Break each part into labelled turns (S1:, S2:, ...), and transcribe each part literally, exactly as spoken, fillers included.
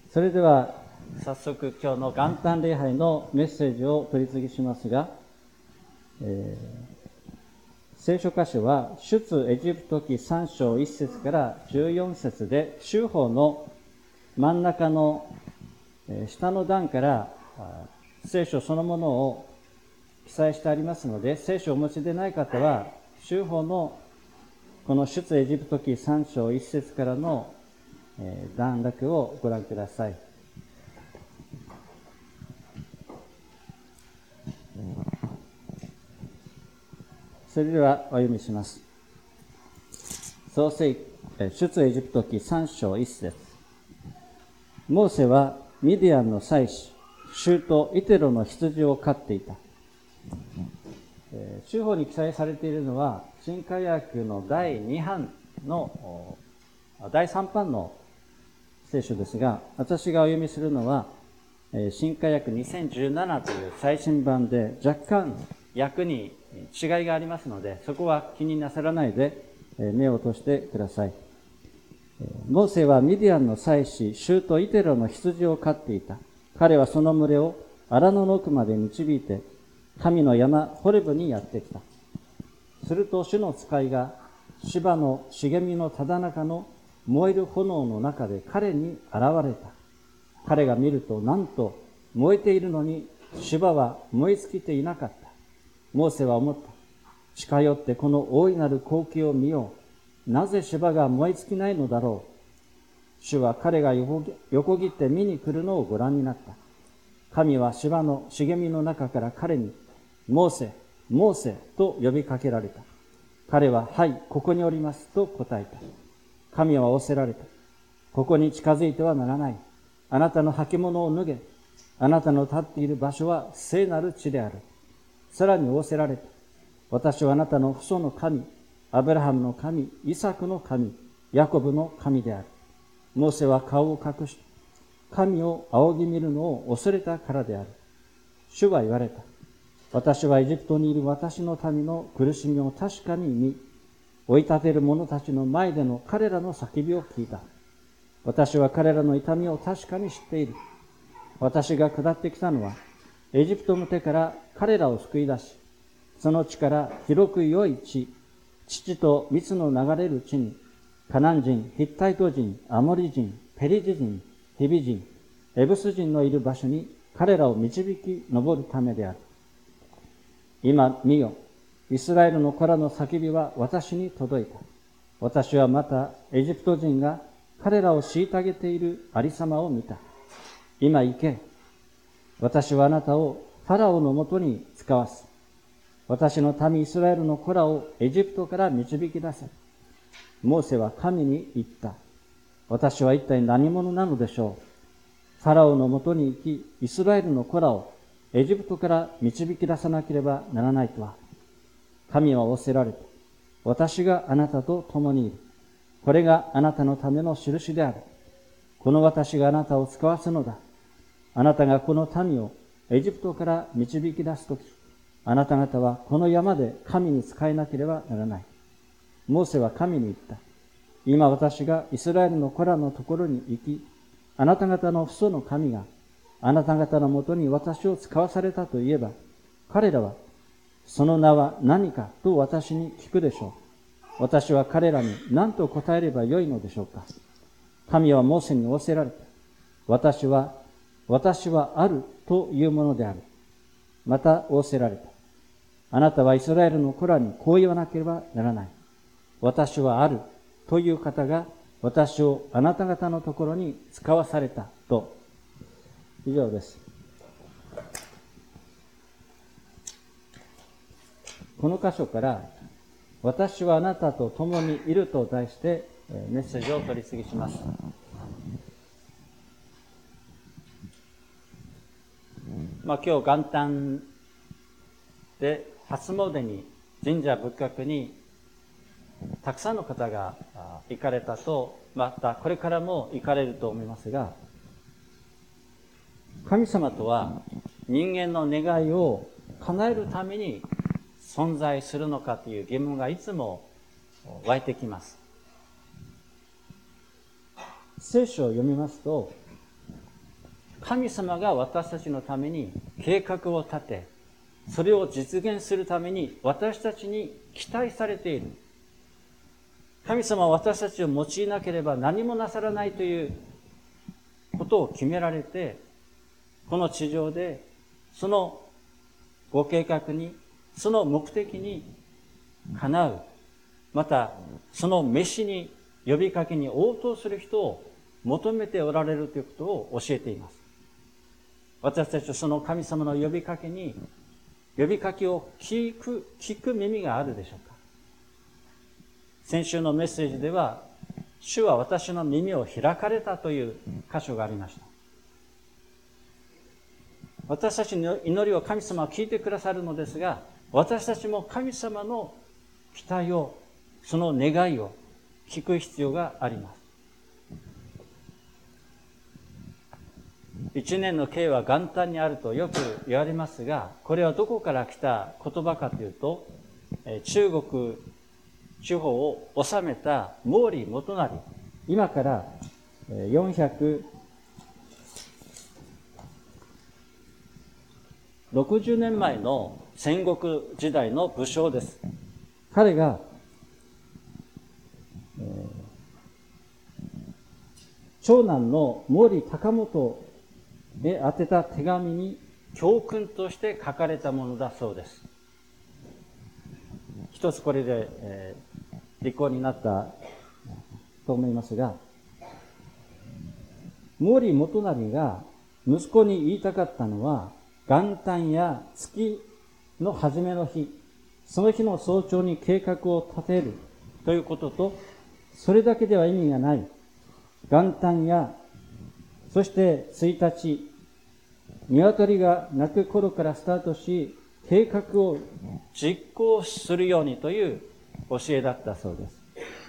S1: それでは早速今日の元旦礼拝のメッセージを取り次ぎしますが、えー、聖書箇所は出エジプト記さん章いち節からじゅうよん節で、週報の真ん中の下の段から聖書そのものを記載してありますので、聖書をお持ちでない方は週報のこの出エジプト記さん章いち節からの段落をご覧ください。それではお読みします。創世出エジプト記さん章いち節。モーセはミディアンの妻子シュートイテロの羊を飼っていた。週報に記載されているのは新科学のだいに版のだいさん版の聖書ですが、私がお読みするのは新科学にせんじゅうななという最新版で、若干訳に違いがありますので、そこは気になさらないで目を落としてください。モーセはミディアンの妻子シュートイテロの羊を飼っていた。彼はその群れを荒野の奥まで導いて神の山ホレブにやってきた。すると主の使いが芝の茂みのただ中の燃える炎の中で彼に現れた。彼が見ると、なんと燃えているのに芝は燃え尽きていなかった。モーセは思った。近寄ってこの大いなる光景を見よう。なぜ芝が燃え尽きないのだろう。主は彼が横切って見に来るのをご覧になった。神は芝の茂みの中から彼に、モーセ、モーセと呼びかけられた。彼は、はい、ここにおりますと答えた。神は仰せられた。ここに近づいてはならない。あなたの履物を脱げ。あなたの立っている場所は聖なる地である。さらに仰せられた。私はあなたの父祖の神、アブラハムの神、イサクの神、ヤコブの神である。モーセは顔を隠し、神を仰ぎ見るのを恐れたからである。主は言われた。私はエジプトにいる私の民の苦しみを確かに見、追い立てる者たちの前での彼らの叫びを聞いた。私は彼らの痛みを確かに知っている。私が下ってきたのは、エジプトの手から彼らを救い出し、その地から広く良い地、乳と蜜の流れる地に、カナン人、ヒッタイト人、アモリ人、ペリジ人、ヒビ人、エブス人のいる場所に彼らを導き上るためである。今見よ、イスラエルの子らの叫びは私に届いた。私はまたエジプト人が彼らを虐げているありさまを見た。今行け。私はあなたをファラオのもとに使わす。私の民イスラエルの子らをエジプトから導き出せ。モーセは神に言った。私は一体何者なのでしょう。ファラオのもとに行き、イスラエルの子らをエジプトから導き出さなければならないとは。神は仰せられた。私があなたと共にいる。これがあなたのための印である。この私があなたを使わすのだ。あなたがこの民をエジプトから導き出すとき、あなた方はこの山で神に仕えなければならない。モーセは神に言った。今私がイスラエルの子らのところに行き、あなた方の父祖の神があなた方のもとに私を使わされたと言えば、彼らはその名は何かと私に聞くでしょう。私は彼らに何と答えればよいのでしょうか。神はモーセに仰せられた。私は、私はあるというものである。また仰せられた。あなたはイスラエルの子らにこう言わなければならない。私はあるという方が私をあなた方のところに使わされたと。以上です。この箇所から私はあなたと共にいると題してメッセージを取り次ぎします。まあ、今日元旦で初詣に神社仏閣にたくさんの方が行かれたと、またこれからも行かれると思いますが、神様とは人間の願いを叶えるために存在するのかという疑問がいつも湧いてきます。聖書を読みますと、 神様が私たちのために計画を立て、それを実現するために私たちに期待されている。神様は私たちを用いなければ何もなさらないということを決められて、この地上でそのご計画に、その目的にかなう、またその召しに、呼びかけに応答する人を求めておられるということを教えています。私たちはその神様の呼びかけに、呼びかけを聞く、聞く耳があるでしょうか。先週のメッセージでは、主は私の耳を開かれたという箇所がありました。私たちの祈りを神様は聞いてくださるのですが、私たちも神様の期待を、その願いを聞く必要があります。一年の計は元旦にあるとよく言われますが、これはどこから来た言葉かというと、中国地方を治めた毛利元就、今からよんひゃくろくじゅうねんまえの戦国時代の武将です。彼が、えー、長男の毛利隆元へ宛てた手紙に教訓として書かれたものだそうです。一つこれで、えー、履行になったと思いますが、毛利元就が息子に言いたかったのは、元旦や月の初めの日、その日の早朝に計画を立てるということと、それだけでは意味がない。元旦や、そしてついたち、鶏が鳴く頃からスタートし、計画を実行するようにという教えだったそうです。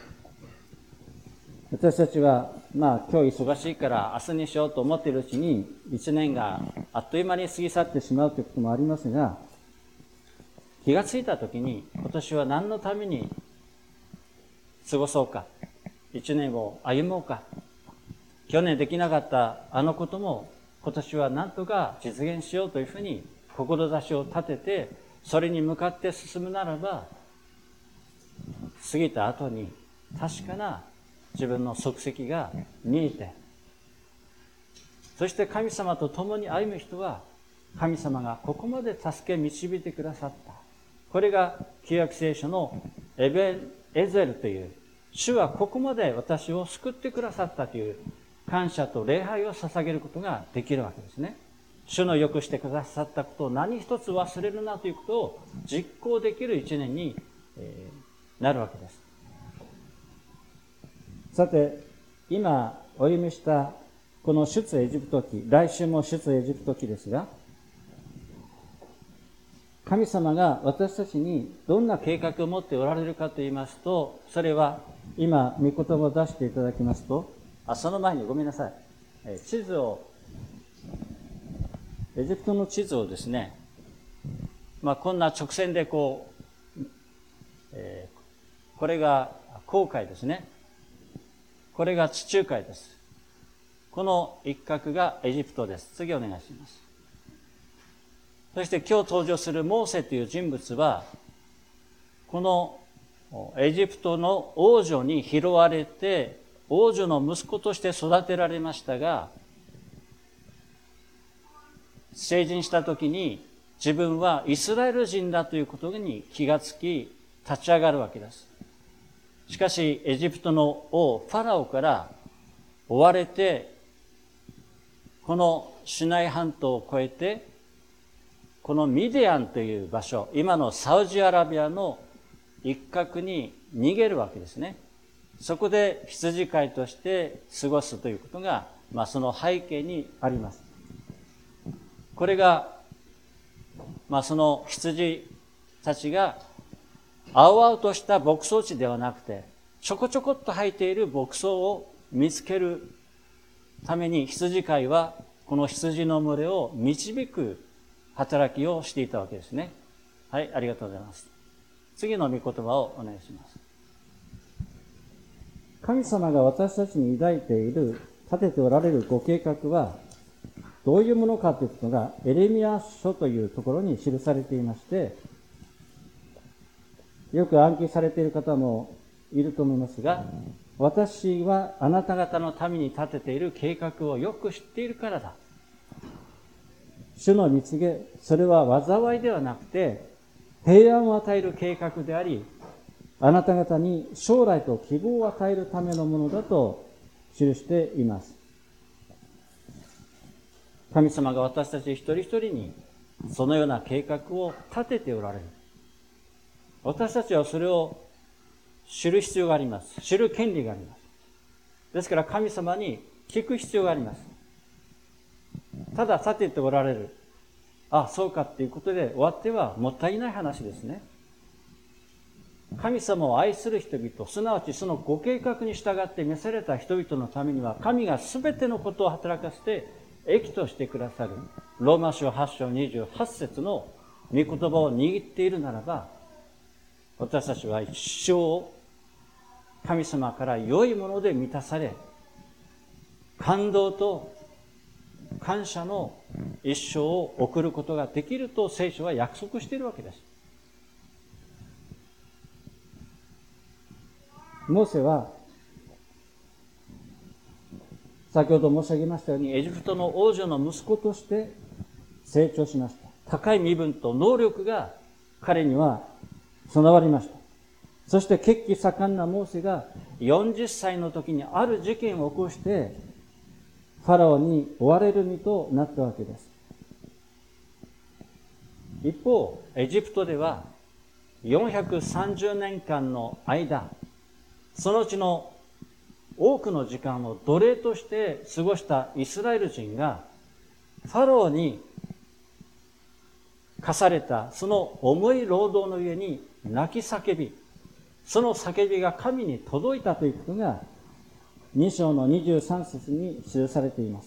S1: 私たちは、まあ今日忙しいから明日にしようと思っているうちに、一年があっという間に過ぎ去ってしまうということもありますが、気がついたときに今年は何のために過ごそうか、一年を歩もうか、去年できなかったあのことも今年は何とか実現しようというふうに志を立てて、それに向かって進むならば、過ぎた後に確かな自分の足跡が見えて、そして神様と共に歩む人は、神様がここまで助け導いてくださった。これが旧約聖書のエベンエゼルという、主はここまで私を救ってくださったという感謝と礼拝を捧げることができるわけですね。主の良くしてくださったことを何一つ忘れるなということを実行できる一年になるわけです。さて、今お読みしたこの出エジプト記、来週も出エジプト記ですが、神様が私たちにどんな計画を持っておられるかと言いますと、それは今御言葉を出していただきますと、あ、その前にごめんなさい。地図を、エジプトの地図をですね、まあこんな直線でこう、えー、これが紅海ですね。これが地中海です。この一角がエジプトです。次お願いします。そして今日登場するモーセという人物は、このエジプトの王女に拾われて、王女の息子として育てられましたが、成人した時に自分はイスラエル人だということに気がつき、立ち上がるわけです。しかし、エジプトの王、ファラオから追われて、このシナイ半島を越えて、このミディアンという場所、今のサウジアラビアの一角に逃げるわけですね。そこで羊飼いとして過ごすということが、まあその背景にあります。これが、まあその羊たちが青々とした牧草地ではなくて、ちょこちょこっと生えている牧草を見つけるために、羊飼いはこの羊の群れを導く働きをしていたわけですね。はい、ありがとうございます。次の御言葉をお願いします。神様が私たちに抱いている、立てておられるご計画は、 どういうものかということがエレミヤ書というところに記されていまして、よく暗記されている方もいると思いますが、私はあなた方のために立てている計画をよく知っているからだ。主の蜜げ、それは災いではなくて平安を与える計画であり、あなた方に将来と希望を与えるためのものだと記しています。神様が私たち一人一人にそのような計画を立てておられる。私たちはそれを知る必要があります。知る権利があります。ですから神様に聞く必要があります。ただ立てておられる。あ、そうかっていうことで終わってはもったいない話ですね。神様を愛する人々、すなわちそのご計画に従って召された人々のためには、神がすべてのことを働かせて益としてくださる。ローマ書はち章にじゅうはち節の御言葉を握っているならば、私たちは一生神様から良いもので満たされ、感動と感謝の一生を送ることができると聖書は約束しているわけです。モーセは先ほど申し上げましたように、エジプトの王女の息子として成長しました。高い身分と能力が彼には備わりました。そして血気盛んなモーセがよんじゅっさいの時にある事件を起こしてファラオに追われる身となったわけです。一方、エジプトではよんひゃくさんじゅうねんかんの間、そのうちの多くの時間を奴隷として過ごしたイスラエル人がファラオに課されたその重い労働の上に泣き叫び、その叫びが神に届いたということがに章のにじゅうさん節に記されています。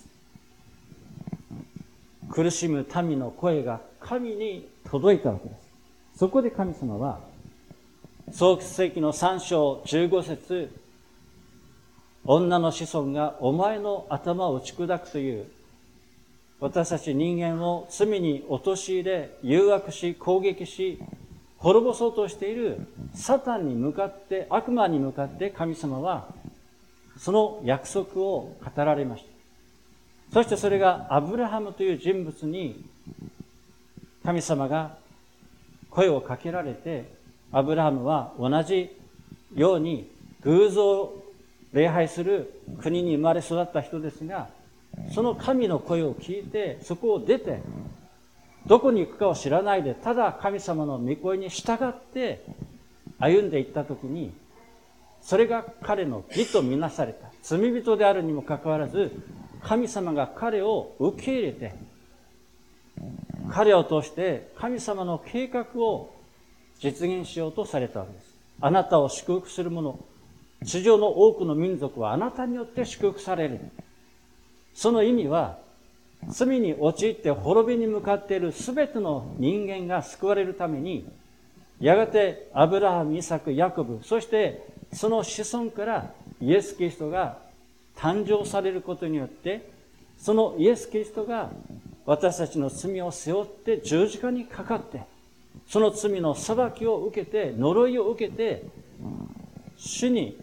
S1: 苦しむ民の声が神に届いたわけです。そこで神様は創世記のさん章じゅうご節、女の子孫がお前の頭を打ち砕くという、私たち人間を罪に陥れ、誘惑し、攻撃し、滅ぼそうとしているサタンに向かって、悪魔に向かって神様はその約束を語られました。そしてそれがアブラハムという人物に神様が声をかけられて、アブラハムは同じように偶像を礼拝する国に生まれ育った人ですが、その神の声を聞いて、そこを出て、どこに行くかを知らないで、ただ神様の御声に従って歩んでいったときに、それが彼の義とみなされた。罪人であるにもかかわらず、神様が彼を受け入れて、彼を通して神様の計画を実現しようとされたわけです。あなたを祝福する者、地上の多くの民族はあなたによって祝福される。その意味は、罪に陥って滅びに向かっているすべての人間が救われるために、やがてアブラハム、イサク、ヤコブ、そしてその子孫からイエス・キリストが誕生されることによって、そのイエス・キリストが私たちの罪を背負って十字架にかかって、その罪の裁きを受けて、呪いを受けて、主に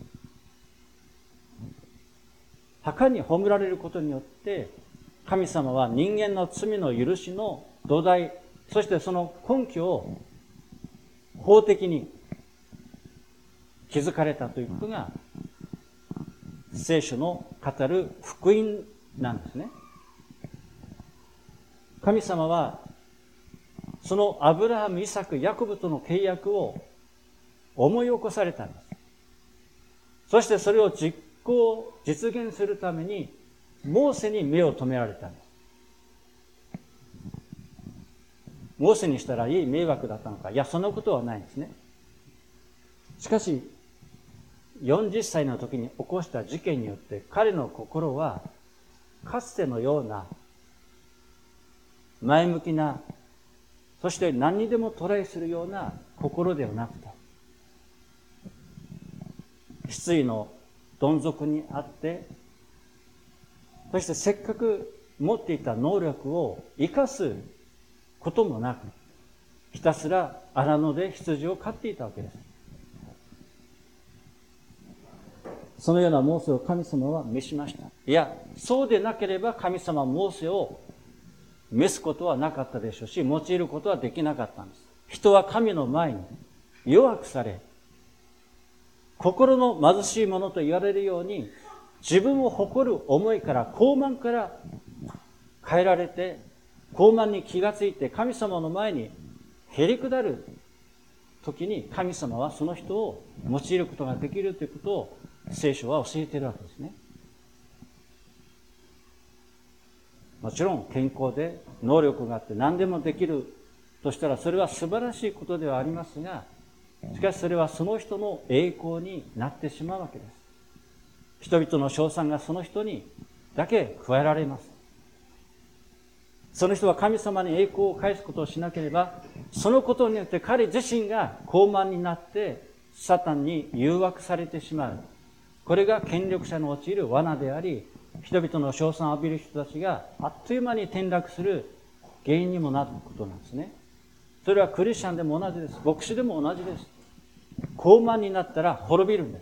S1: 墓に葬られることによって、神様は人間の罪の許しの土台、そしてその根拠を法的に築かれたということが聖書の語る福音なんですね。神様はそのアブラハム、イサク、ヤコブとの契約を思い起こされたんです。そしてそれを実行、実現するためにモーセに目を留められたんです。モーセにしたらいい迷惑だったのか。いや、そんなことはないんですね。しかし、よんじゅっさいの時に起こした事件によって彼の心はかつてのような前向きな、そして何にでもトライするような心ではなくて、失意のどん底にあって、そしてせっかく持っていた能力を生かすこともなく、ひたすら荒野で羊を飼っていたわけです。そのようなモーセを神様は召しました。いや、そうでなければ神様はモーセを召すことはなかったでしょうし、用いることはできなかったんです。人は神の前に弱くされ、心の貧しいものと言われるように、自分を誇る思いから、傲慢から変えられて、傲慢に気がついて神様の前にへりくだる時に、神様はその人を用いることができるということを聖書は教えているわけですね。もちろん健康で能力があって何でもできるとしたら、それは素晴らしいことではありますが、しかしそれはその人の栄光になってしまうわけです。人々の称賛がその人にだけ加えられます。その人は神様に栄光を返すことをしなければ、そのことによって彼自身が傲慢になってサタンに誘惑されてしまう。これが権力者の陥る罠であり、人々の称賛を浴びる人たちがあっという間に転落する原因にもなることなんですね。それはクリスチャンでも同じです。牧師でも同じです。傲慢になったら滅びるんです。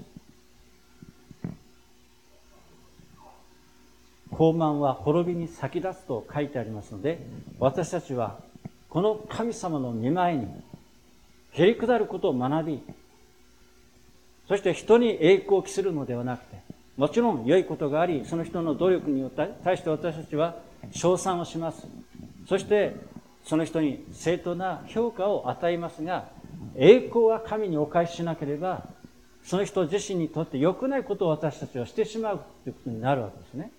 S1: 傲慢は滅びに先立つと書いてありますので、私たちはこの神様の御前にへりくだることを学び、そして人に栄光を期するのではなくて、もちろん良いことがあり、その人の努力に対して私たちは称賛をします。そしてその人に正当な評価を与えますが、栄光は神にお返ししなければ、その人自身にとって良くないことを私たちはしてしまうということになるわけですね。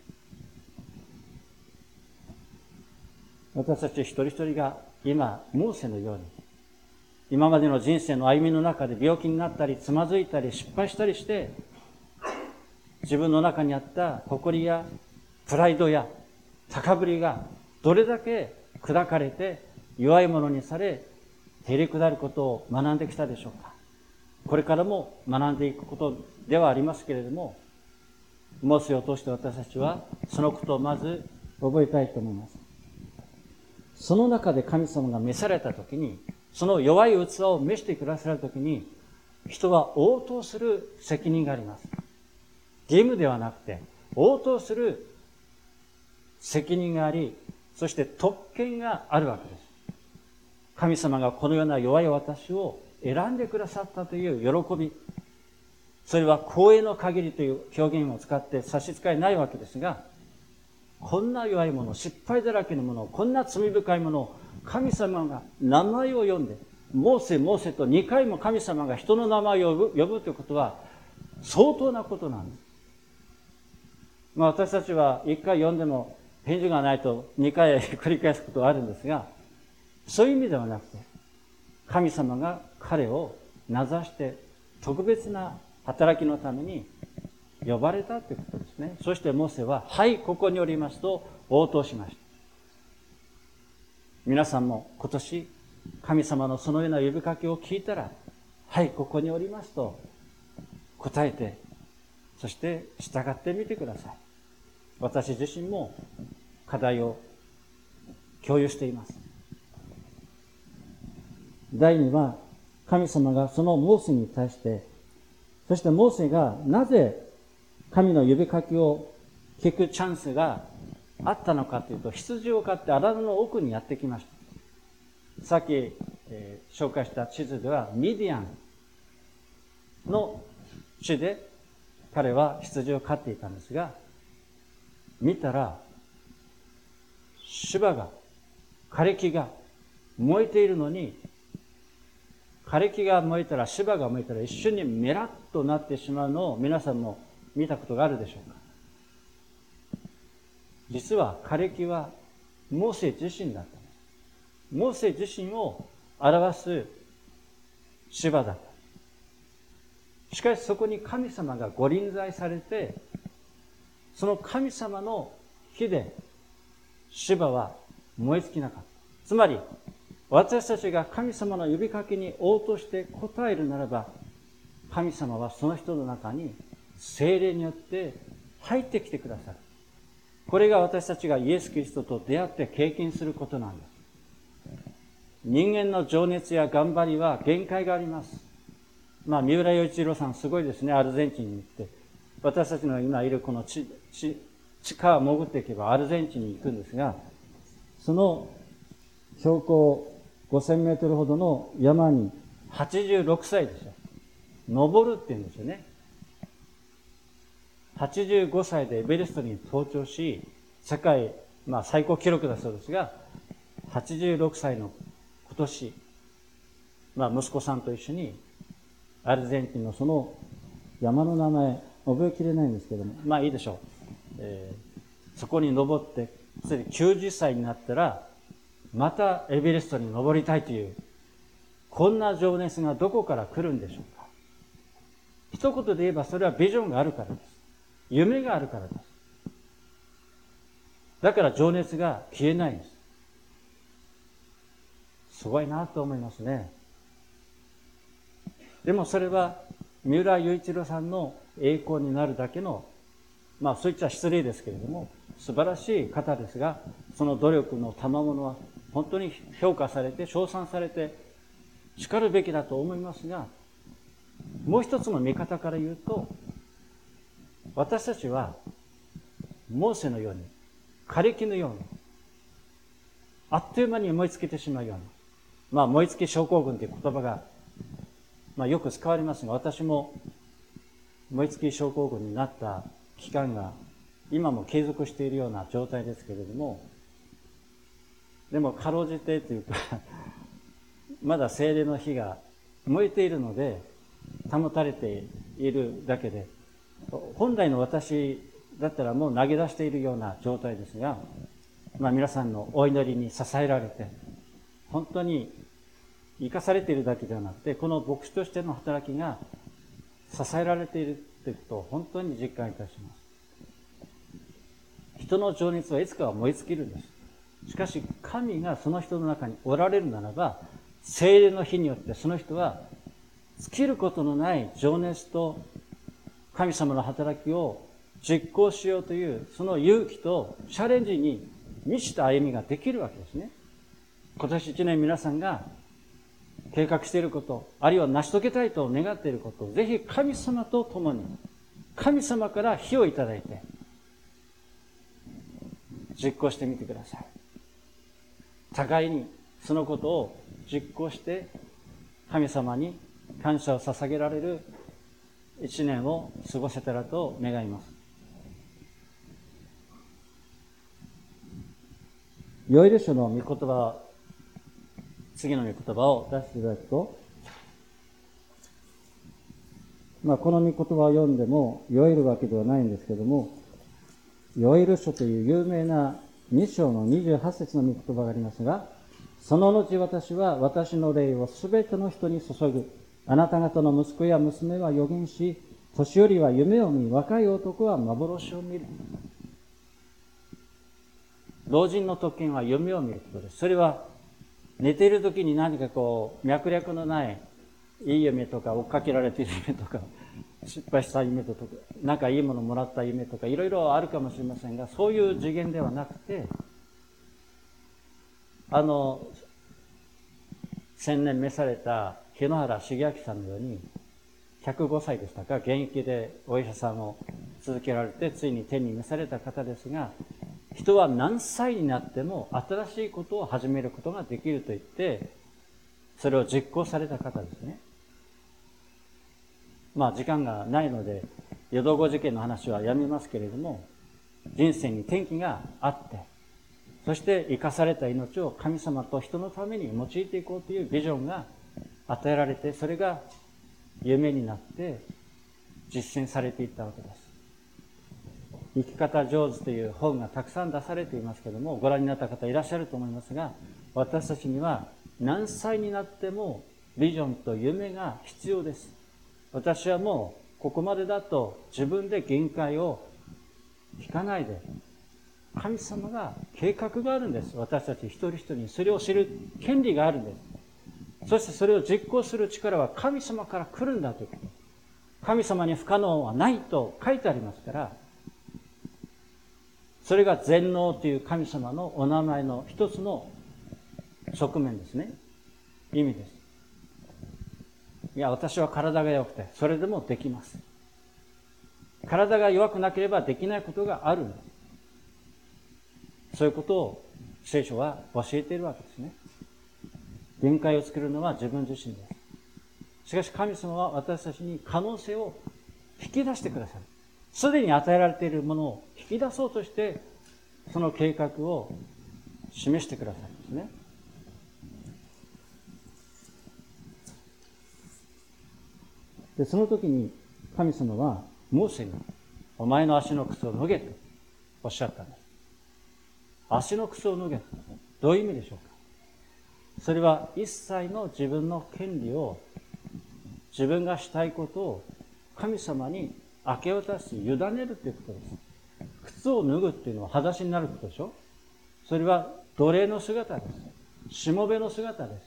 S1: 私たち一人一人が今、モーセのように、今までの人生の歩みの中で病気になったり、つまずいたり、失敗したりして、自分の中にあった誇りやプライドや高ぶりがどれだけ砕かれて弱いものにされ、へりくだることを学んできたでしょうか。これからも学んでいくことではありますけれども、モーセを通して私たちはそのことをまず覚えたいと思います。その中で神様が召されたときに、その弱い器を召してくださるときに、人は応答する責任があります。義務ではなくて、応答する責任があり、そして特権があるわけです。神様がこのような弱い私を選んでくださったという喜び、それは光栄の限りという表現を使って差し支えないわけですが、こんな弱いもの、失敗だらけのもの、こんな罪深いものを神様が名前を呼んで、モーセ、モーセとにかいも神様が人の名前を呼ぶ、呼ぶということは相当なことなんです。まあ私たちはいっかい読んでも返事がないとにかい繰り返すことがあるんですが、そういう意味ではなくて、神様が彼を名指して特別な働きのために呼ばれたということですね。そしてモーセは、はい、ここにおりますと応答しました。皆さんも今年、神様のそのような呼びかけを聞いたら、はい、ここにおりますと答えて、そして従ってみてください。私自身も課題を共有しています。第二は、神様がそのモーセに対して、そしてモーセがなぜ神の呼びかけを聞くチャンスがあったのかというと、羊を飼って荒野の奥にやってきました。さっき、えー、紹介した地図ではミディアンの地で彼は羊を飼っていたんですが、見たら芝が、枯れ木が燃えているのに、枯れ木が燃えたら、芝が燃えたら一瞬にメラッとなってしまうのを皆さんも見たことがあるでしょうか。実は枯れ木はモーセ自身だったんです。モーセ自身を表す芝だった。しかしそこに神様がご臨在されて、その神様の火で芝は燃え尽きなかった。つまり私たちが神様の呼びかけに応答して答えるならば、神様はその人の中に聖霊によって入ってきてくださる。 これが私たちがイエス・キリストと出会って経験することなんです。人間の情熱や頑張りは限界があります。まあ、三浦雄一郎さんすごいですね。アルゼンチンに行って。私たちの今いるこの地、地、地下を潜っていけばアルゼンチンに行くんですが、その標高ごせんメートルほどの山にはちじゅうろくさいですよ。登るって言うんですよね。はちじゅうごさいでエベレストに登頂し、世界、まあ最高記録だそうですが、はちじゅうろくさいの今年、まあ息子さんと一緒に、アルゼンチンのその山の名前、覚えきれないんですけども、まあいいでしょう。えー、そこに登って、それできゅうじゅっさいになったら、またエベレストに登りたいという、こんな情熱がどこから来るんでしょうか。一言で言えばそれはビジョンがあるからです。夢があるからです。だから情熱が消えないんです。すごいなと思いますね。でもそれは三浦雄一郎さんの栄光になるだけの、まあそういった失礼ですけれども、素晴らしい方ですが、その努力の賜物は本当に評価されて、称賛されて、叱るべきだと思いますが、もう一つの見方から言うと、私たちはモーセのように、枯れ木のように、あっという間に燃え尽きてしまうような、まあ燃え尽き症候群という言葉が、まあよく使われますが、私も燃え尽き症候群になった期間が今も継続しているような状態ですけれども、でもかろうじてというかまだ精霊の火が燃えているので保たれているだけで、本来の私だったらもう投げ出しているような状態ですが、まあ皆さんのお祈りに支えられて、本当に生かされているだけではなくて、この牧師としての働きが支えられているということを本当に実感いたします。人の情熱はいつかは燃え尽きるんです。しかし神がその人の中におられるならば、聖霊の火によってその人は尽きることのない情熱と神様の働きを実行しようというその勇気とチャレンジに満ちた歩みができるわけですね。今年一年皆さんが計画していること、あるいは成し遂げたいと願っていることをぜひ神様と共に、神様から火をいただいて実行してみてください。互いにそのことを実行して神様に感謝を捧げられる一年を過ごせたらと願います。ヨエル書の御言葉、次の御言葉を出していただくと、まあこの御言葉を読んでも酔えるわけではないんですけども、ヨエル書という有名なに章のにじゅうはち節の御言葉がありますが、その後私は私の霊をすべての人に注ぐ。あなた方の息子や娘は預言し、年寄りは夢を見、若い男は幻を見る。老人の特権は夢を見ることです。それは寝ている時に何かこう脈略のないいい夢とか、追っかけられている夢とか、失敗した夢とか、なんかいいものもらった夢とか、いろいろあるかもしれませんが、そういう次元ではなくて、あの千年召された日野原重明さんのようにひゃくごさいでしたか、現役でお医者さんを続けられてついに天に召された方ですが、人は何歳になっても新しいことを始めることができると言ってそれを実行された方ですね。まあ時間がないので淀道事件の話はやめますけれども、人生に転機があって、そして生かされた命を神様と人のために用いていこうというビジョンが与えられて、それが夢になって実践されていったわけです。生き方上手という本がたくさん出されていますけれども、ご覧になった方いらっしゃると思いますが、私たちには何歳になってもビジョンと夢が必要です。私はもうここまでだと自分で限界を引かないで、神様が計画があるんです。私たち一人一人にそれを知る権利があるんです。そしてそれを実行する力は神様から来るんだということ。神様に不可能はないと書いてありますから、 それが全能という神様のお名前の一つの側面ですね。意味です。いや、私は体が弱くて、それでもできます。体が弱くなければできないことがあるんです。そういうことを聖書は教えているわけですね。限界を作るのは自分自身です。しかし神様は私たちに可能性を引き出してくださる。すでに与えられているものを引き出そうとして、その計画を示してくださるんですね。で、その時に神様はモーセに、お前の足の靴を脱げとおっしゃったんです。足の靴を脱げ。どういう意味でしょうか。それは一切の自分の権利を、自分がしたいことを神様に明け渡し、委ねるということです。靴を脱ぐっていうのは裸足になることでしょ。それは奴隷の姿です。しもべの姿です。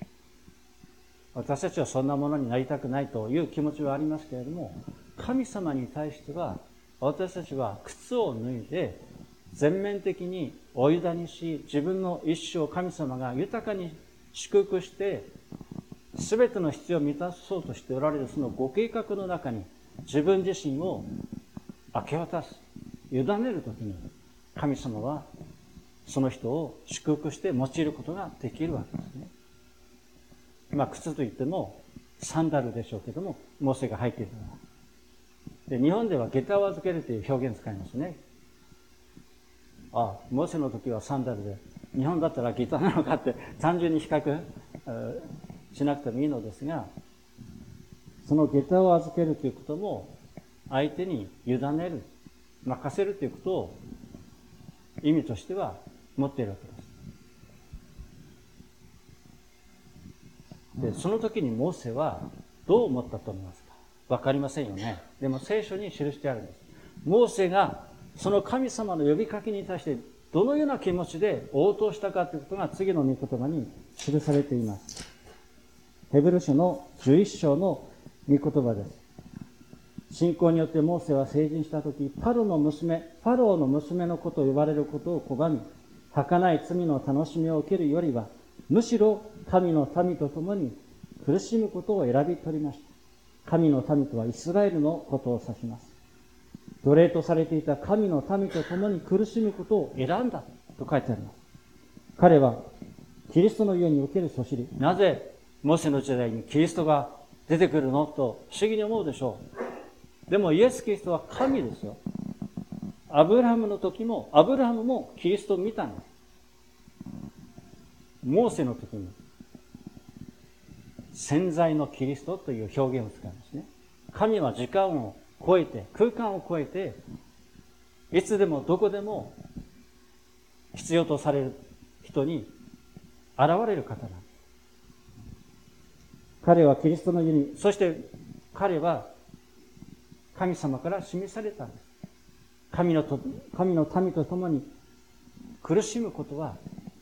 S1: 私たちはそんなものになりたくないという気持ちはありますけれども、神様に対しては私たちは靴を脱いで全面的にお委ねし、自分の一生を神様が豊かに祝福して全ての必要を満たそうとしておられるそのご計画の中に自分自身を明け渡す、委ねるときに神様はその人を祝福して用いることができるわけですね。まあ靴といってもサンダルでしょうけども、モーセが履いているのは。で、日本では下駄を預けるという表現を使いますね。ああ、モーセの時はサンダルで、日本だったら下駄なのかって単純に比較しなくてもいいのですが、その下駄を預けるということも相手に委ねる、任せるということを意味としては持っているわけです。で、その時にモーセはどう思ったと思いますか。わかりませんよね。でも聖書に記してあるんです。モーセがその神様の呼びかけに対してどのような気持ちで応答したかということが次の御言葉に記されています。ヘブル書のじゅういっ章の御言葉です。信仰によってモーセは成人したとき、パロの娘、ファローの娘の子と呼ばれることを拒み、儚い罪の楽しみを受けるよりは、むしろ神の民と共に苦しむことを選び取りました。神の民とはイスラエルのことを指します。奴隷とされていた神の民と共に苦しむことを選んだと書いてあります。彼はキリストの家におけるそしり、なぜモーセの時代にキリストが出てくるのと不思議に思うでしょう。でもイエス・キリストは神ですよ。アブラハムの時も、アブラハムもキリストを見たんです。モーセの時に潜在のキリストという表現を使いますね。神は時間を超えて、空間を超えて、いつでもどこでも必要とされる人に現れる方なんです。彼はキリストの家に、そして彼は神様から示されたんです。神のと、神の民と共に苦しむことは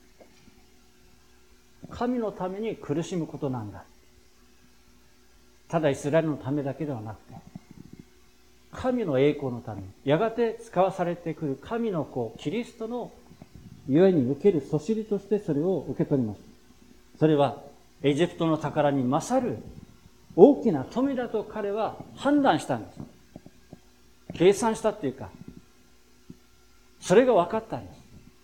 S1: 神のために苦しむことなんだ。ただイスラエルのためだけではなくて、神の栄光のために、やがて使わされてくる神の子、キリストのゆえに受けるそしりとしてそれを受け取ります。それはエジプトの宝に勝る大きな富だと彼は判断したんです。計算したっていうか、それが分かったんです。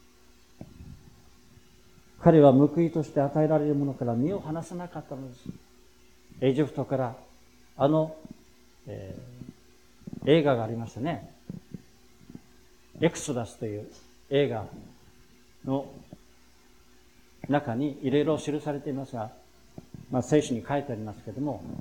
S1: 彼は報いとして与えられるものから身を離さなかったのです。エジプトからあの、えー、映画がありましたね。エクソダスという映画の中にいろいろ記されていますが、まあ、聖書に書いてありますけれども、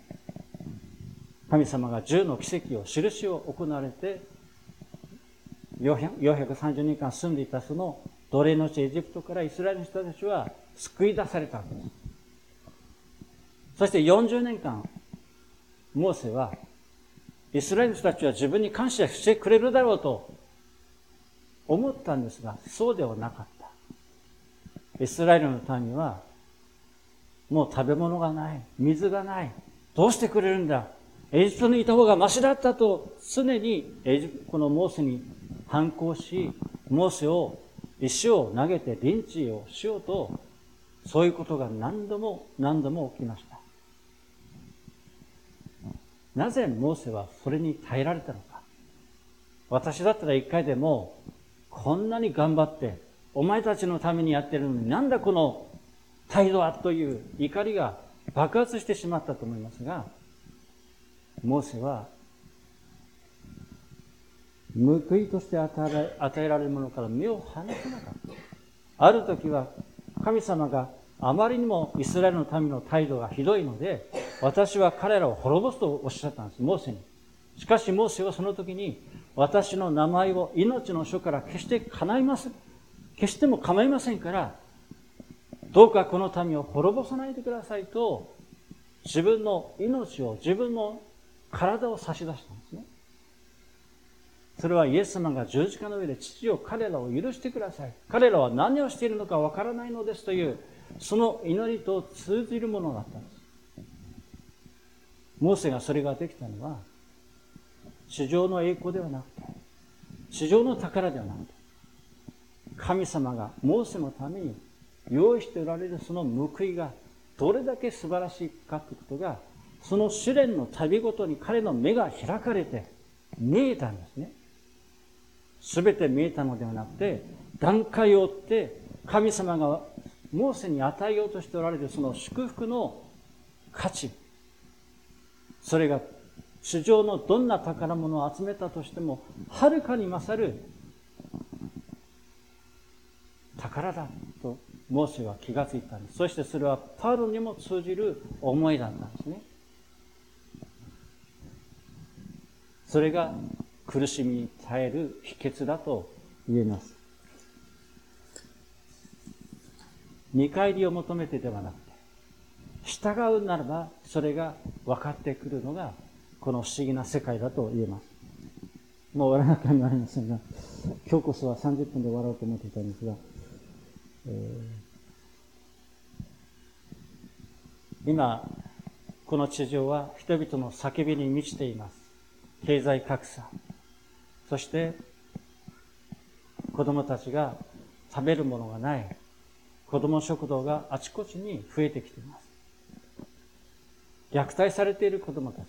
S1: 神様が十の奇跡を、印を行われて、よんひゃくさんじゅうねんかん住んでいたその奴隷の地エジプトからイスラエルの人たちは救い出されたわけです。そしてよんじゅうねんかん、モーセは、イスラエルの人たちは自分に感謝してくれるだろうと思ったんですが、そうではなかった。イスラエルの民は、もう食べ物がない、水がない、どうしてくれるんだ、エジプトにいた方がマシだったと常にエジこのモーセに反抗し、モーセを石を投げてリンチをしようと、そういうことが何度も何度も起きました。なぜモーセはそれに耐えられたのか。私だったら一回でもこんなに頑張ってお前たちのためにやってるのになんだこの態度はという怒りが爆発してしまったと思いますが、モーセは報いとして与え与えられるものから目を離さなかった。ある時は神様があまりにもイスラエルの民の態度がひどいので、私は彼らを滅ぼすとおっしゃったんです、モーセに。しかしモーセはその時に、私の名前を命の書から決して叶いません。決しても構いませんから、どうかこの民を滅ぼさないでくださいと、自分の命を、自分の体を差し出したんですね。それはイエス様が十字架の上で父よ彼らを許してください。彼らは何をしているのかわからないのですという、その祈りと通じるものだったんです。モーセがそれができたのは、地上の栄光ではなくて、地上の宝ではなくて、神様がモーセのために用意しておられるその報いがどれだけ素晴らしいかということが、その試練の旅ごとに彼の目が開かれて見えたんですね。すべて見えたのではなくて、段階を追って神様がモーセに与えようとしておられるその祝福の価値、それが地上のどんな宝物を集めたとしてもはるかに勝る宝だとモーセは気がついたんです。そしてそれはパウロにも通じる思いだったんですね。それが苦しみに耐える秘訣だと言えます。見返りを求めてではなくて、従うならばそれが分かってくるのがこの不思議な世界だと言えます。もう終わらなきゃなりませんが、今日こそはさんじゅっぷんで終わろうと思っていたんですが、えー、今この地上は人々の叫びに満ちています。経済格差、そして子供たちが食べるものがない、子供食堂があちこちに増えてきています。虐待されている子供たち、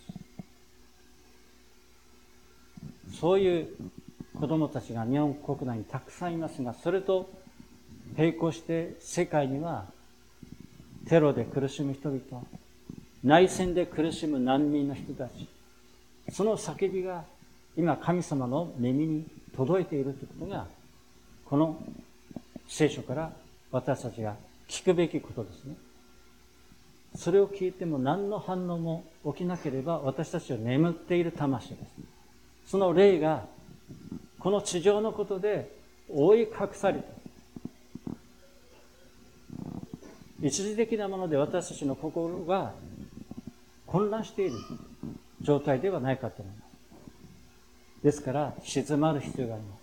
S1: そういう子供たちが日本国内にたくさんいますが、それと並行して世界にはテロで苦しむ人々、内戦で苦しむ難民の人たち、その叫びが今神様の耳に届いているということが、この聖書から私たちが聞くべきことですね。それを聞いても何の反応も起きなければ、私たちは眠っている魂です。その霊がこの地上のことで覆い隠されて、一時的なもので私たちの心が混乱している状態ではないかと思います。ですから静まる必要があります。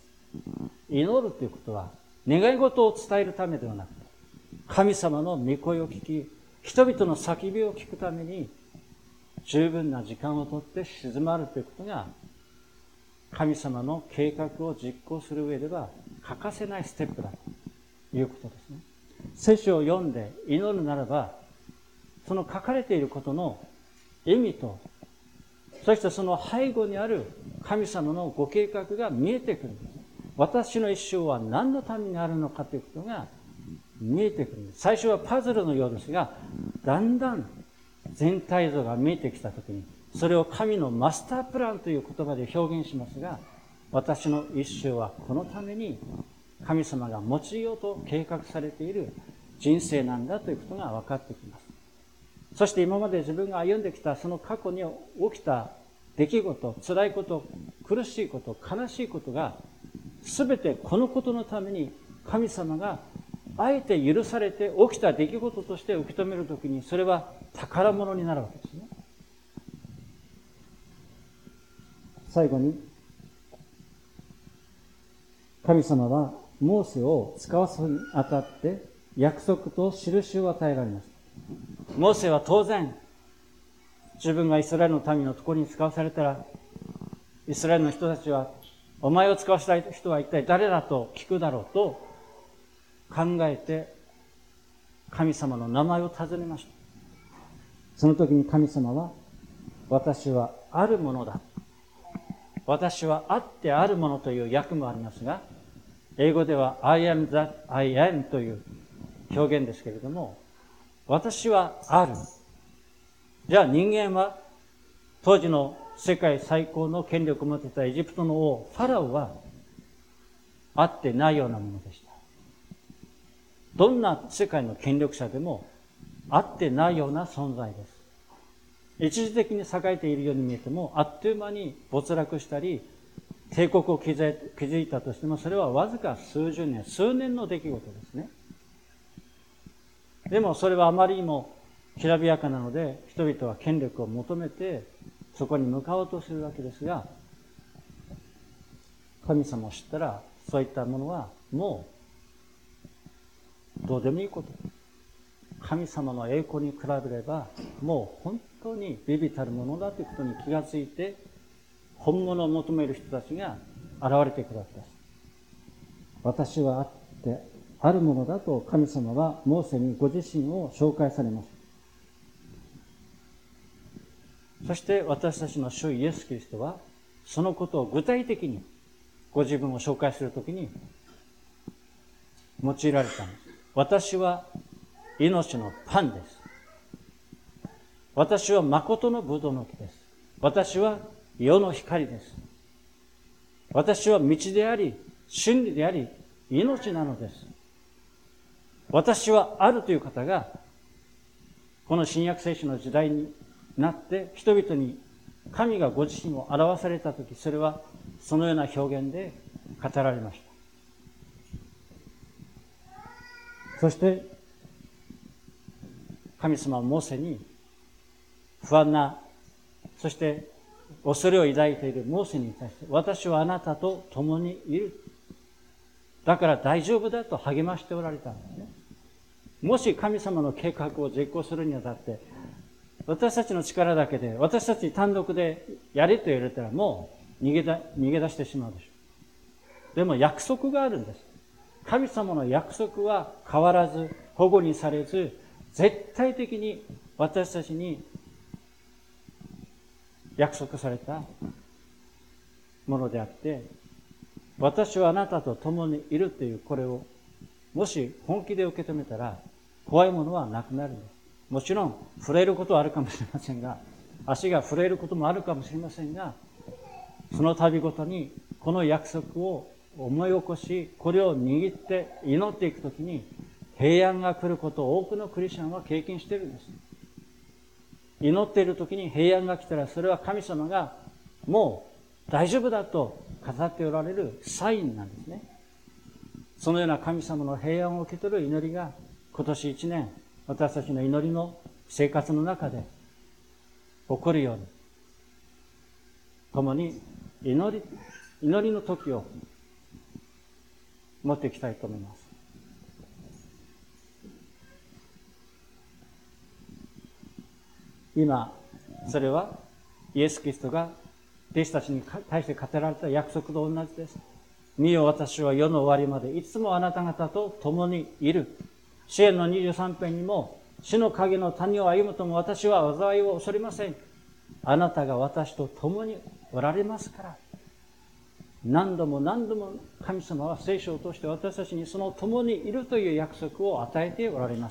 S1: 祈るということは願い事を伝えるためではなくて、神様の御声を聞き、人々の叫びを聞くために十分な時間をとって静まるということが、神様の計画を実行する上では欠かせないステップだということですね。聖書を読んで祈るならば、その書かれていることの意味と、そしてその背後にある神様のご計画が見えてくるんです。私の一生は何のためにあるのかということが見えてくるんです。最初はパズルのようですが、だんだん全体像が見えてきたときに、それを神のマスタープランという言葉で表現しますが、私の一生はこのために神様が用いようと計画されている人生なんだということが分かってきます。そして今まで自分が歩んできたその過去に起きた出来事、辛いこと、苦しいこと、悲しいことが全てこのことのために神様があえて許されて起きた出来事として受け止めるときに、それは宝物になるわけですね。最後に、神様はモーセを使わすにあたって約束と印を与えられました。モーセは当然、自分がイスラエルの民のところに使わされたら、イスラエルの人たちはお前を使わせたい人は一体誰だと聞くだろうと考えて、神様の名前を尋ねました。その時に神様は、私はあるものだ。私はあってあるものという訳もありますが、英語では I am that I am という表現ですけれども、私はある。じゃあ人間は、当時の世界最高の権力を持っていたエジプトの王、ファラオは、あってないようなものでした。どんな世界の権力者でも、あってないような存在です。一時的に栄えているように見えても、あっという間に没落したり、帝国を築いたとしても、それはわずか数十年、数年の出来事ですね。でもそれはあまりにもきらびやかなので、人々は権力を求めて、そこに向かおうとするわけですが、神様を知ったら、そういったものはもうどうでもいいこと。神様の栄光に比べれば、もう本当に微々たるものだということに気がついて、本物を求める人たちが現れてくるわけです。私はあってあるものだと神様はモーセにご自身を紹介されます。そして私たちの主イエス・キリストは、そのことを具体的にご自分を紹介するときに用いられたんです。私は命のパンです。私は誠のブドウの木です。私は世の光です。私は道であり、真理であり、命なのです。私はあるという方が、この新約聖書の時代になって、人々に神がご自身を表されたとき、それはそのような表現で語られました。そして、神様はモーセに不安な、そして恐れを抱いているモーセに対して、私はあなたと共にいる。だから大丈夫だと励ましておられたんですね。もし神様の計画を実行するにあたって、私たちの力だけで、私たち単独でやれと言われたらもう逃げだ、逃げ出してしまうでしょう。でも約束があるんです。神様の約束は変わらず、保護にされず、絶対的に私たちに約束されたものであって、私はあなたと共にいるというこれをもし本気で受け止めたら、怖いものはなくなるんです。もちろん触れることはあるかもしれませんが、足が触れることもあるかもしれませんが、その度ごとにこの約束を思い起こし、これを握って祈っていくときに平安が来ることを多くのクリスチャンは経験しているんです。祈っているときに平安が来たら、それは神様がもう大丈夫だと語っておられるサインなんですね。そのような神様の平安を受け取る祈りが今年一年、私たちの祈りの生活の中で起こるように、共に祈り、祈りの時を持っていきたいと思います。今、それはイエス・キリストが弟子たちに対して語られた約束と同じです。見よ、私は世の終わりまでいつもあなた方と共にいる。詩篇のにじゅうさん編にも、死の影の谷を歩むとも私は災いを恐れません。あなたが私と共におられますから。何度も何度も神様は聖書を通して私たちにその共にいるという約束を与えておられます。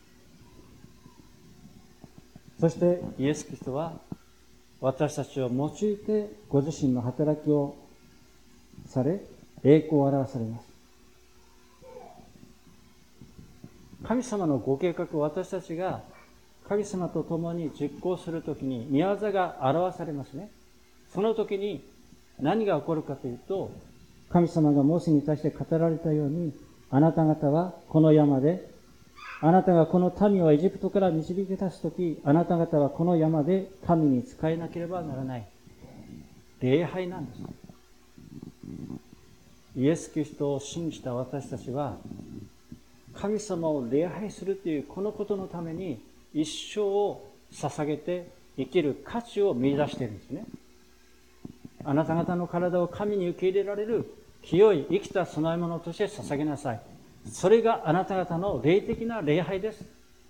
S1: そしてイエス・キリストは私たちを用いてご自身の働きをされ、栄光を表されます。神様のご計画を私たちが神様と共に実行するときに御業が表されますね。その時に何が起こるかというと、神様がモーセに対して語られたように、あなた方はこの山で、あなたがこの民をエジプトから導き出すとき、あなた方はこの山で神に仕えなければならない。礼拝なんです。イエス・キリストを信じた私たちは、神様を礼拝するというこのことのために一生を捧げて生きる価値を見出しているんですね。 あなた方の体を神に受け入れられる清い生きた供え物として捧げなさい。それがあなた方の霊的な礼拝です。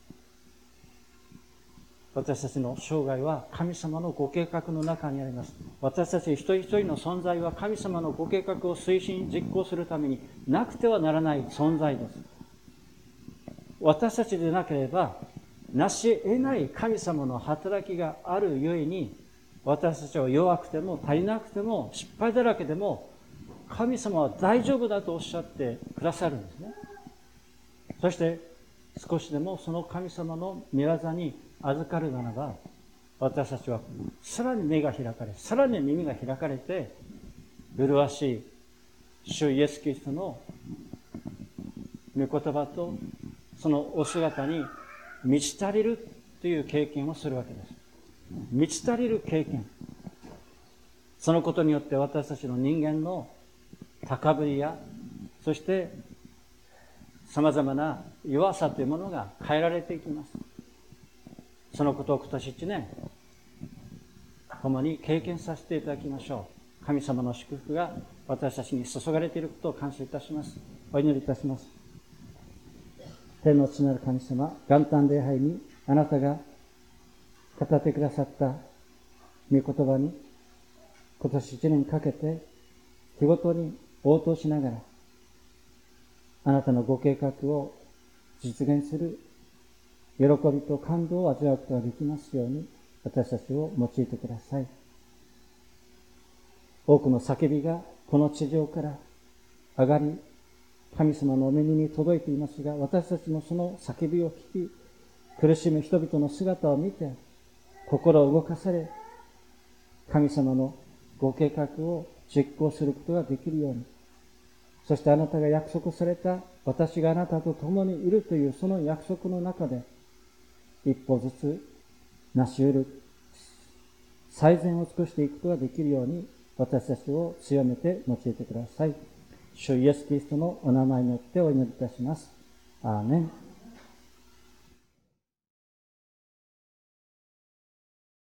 S1: 私たちの生涯は神様のご計画の中にあります。私たち一人一人の存在は神様のご計画を推進実行するためになくてはならない存在です。私たちでなければなし得ない神様の働きがあるゆえに、私たちは弱くても足りなくても失敗だらけでも神様は大丈夫だとおっしゃってくださるんですね。そして少しでもその神様の御業に預かるならば、私たちはさらに目が開かれ、さらに耳が開かれて、麗しい主イエス・キリストの御言葉とそのお姿に満ち足りるという経験をするわけです。満ち足りる経験。そのことによって私たちの人間の高ぶりや、そして様々な弱さというものが変えられていきます。そのことを今年一年共に経験させていただきましょう。神様の祝福が私たちに注がれていることを感謝いたします。お祈りいたします。天の父なる神様、元旦礼拝にあなたが語ってくださった御言葉に今年一年かけて日ごとに応答しながらあなたのご計画を実現する喜びと感動を味わうことができますように私たちを用いてください。多くの叫びがこの地上から上がり、神様のお目に届いていますが、私たちもその叫びを聞き、苦しむ人々の姿を見て心を動かされ、神様のご計画を実行することができるように、そしてあなたが約束された私があなたと共にいるというその約束の中で一歩ずつ成し得る最善を尽くしていくことができるように私たちを強めて用いてください。主イエスキリストのお名前によってお祈りいたします。アーメン。